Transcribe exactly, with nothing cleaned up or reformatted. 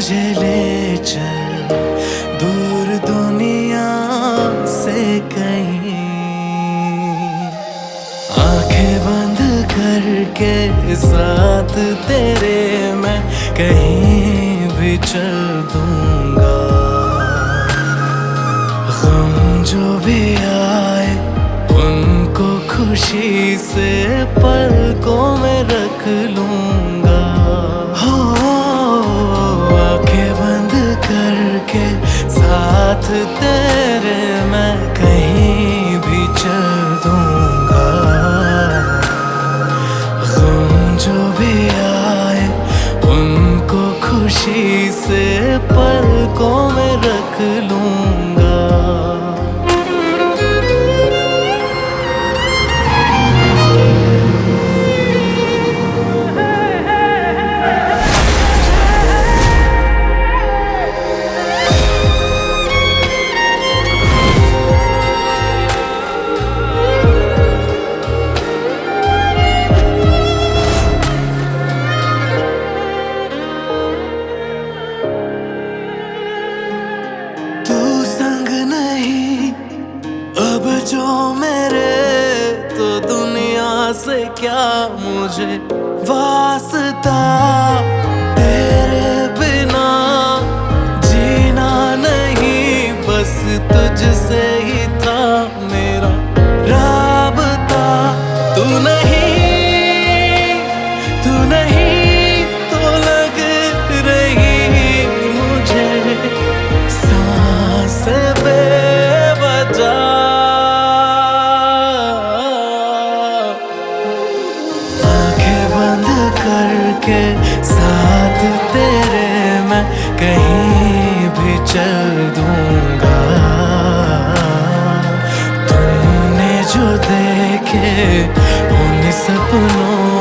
मुझे ले चल दूर दुनिया से कहीं, आंखें बंद करके साथ तेरे मैं कहीं भी चल दूंगा। गम जो भी आए उनको खुशी से पलकों में रख लूंगा। हो आंखें बंद करके साथ तेरे मैं कहीं भी चल दूंगा। गम जो भी आए उनको खुशी से पलकों में रख लूंगा। अब जो मेरे तो दुनिया से क्या मुझे वास्ता, तेरे बिना जीना नहीं बस तुझसे ही था मेरा राबता। तू नहीं तू नहीं तो लग रही मुझे सांस बेवजह। करके साथ तेरे मैं कहीं भी चल दूंगा। तुमने जो देखे उन सपनों